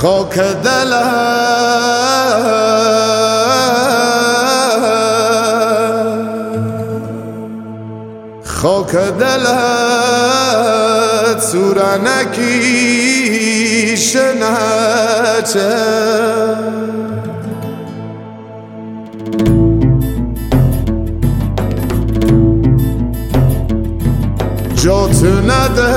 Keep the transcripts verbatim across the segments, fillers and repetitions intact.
خاک دلت خاک دلت سورانکی شناچه جات نده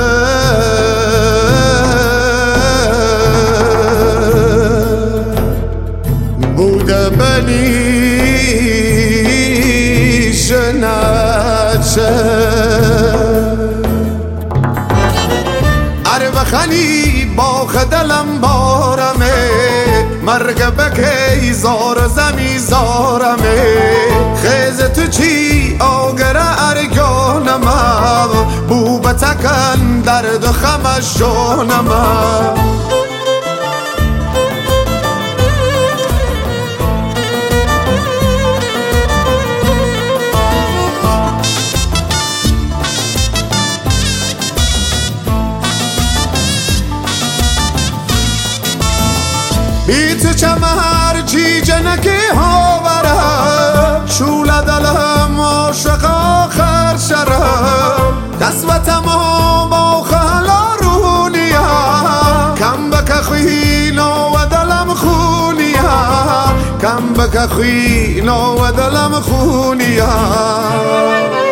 بوده بنی شناچه اره بخنی باخ دلم بارمه مرگ بکی زار زمی زارمه خیز تو چی آگره ارگانم بو بتکن درد و خمش جانم بی تو چمر جی جنکی ها برم شول دلم عاشق آخر شرم دست و تمام آخلا رونیم کم بک خوینا و دلم خونیم کم بک خوینا و دلم خونیم